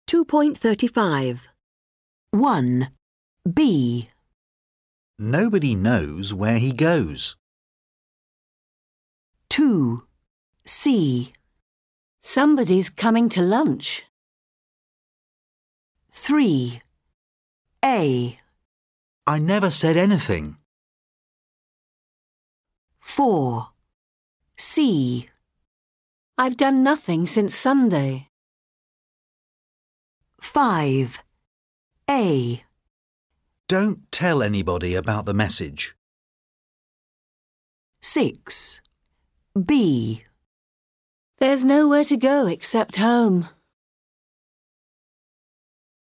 2.35. 1. B. Nobody knows where he goes. 2. C. Somebody's coming to lunch. 3. A. I never said anything. 4. C. I've done nothing since Sunday. 5. A. Don't tell anybody about the message. 6. B. There's nowhere to go except home.